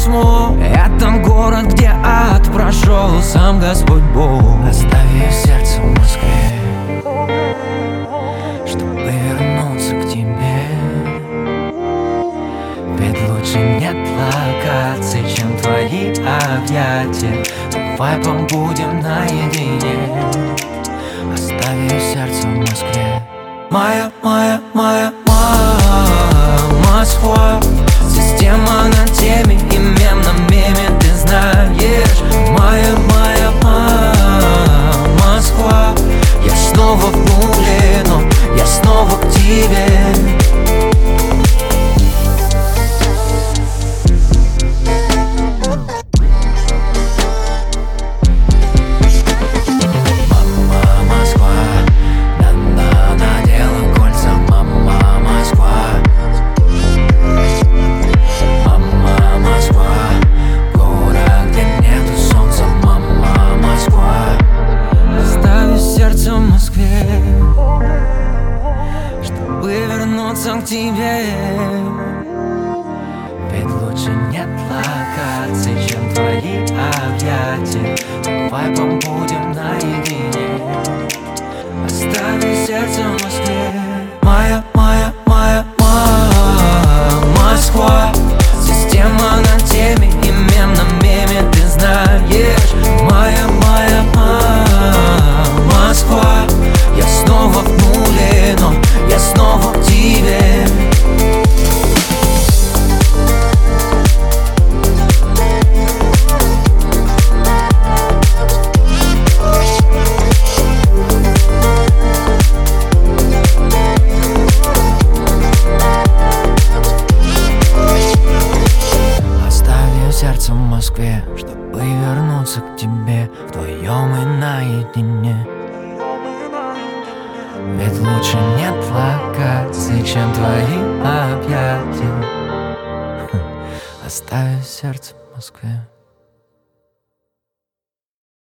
космос. Это город, где ад прошел сам Господь Бог. Оставив сердце в Москве, чтобы вернуться к тебе. Ведь лучше нет локаций, чем твои объятия. Давай побудем наедине. Оставив сердце в Москве. Моя Москва. Система на теме, и мем на меме, ты знаешь. Моя Москва. Я снова в пуле, но я снова к тебе. К тебе. Ведь лучше нет локаций, чем твои объятия. Давай побудем наедине. Остави сердце в Москве. Моя Москва. Система на теме, и мем на меме, ты знаешь. Моя Москва. Я снова в нуле, но я снова к тебе. Оставив сердце в Москве, чтобы вернуться к тебе. Вдвоем и наедине. Ведь лучше нет локаций, чем твои объятия. Оставив сердце в Москве.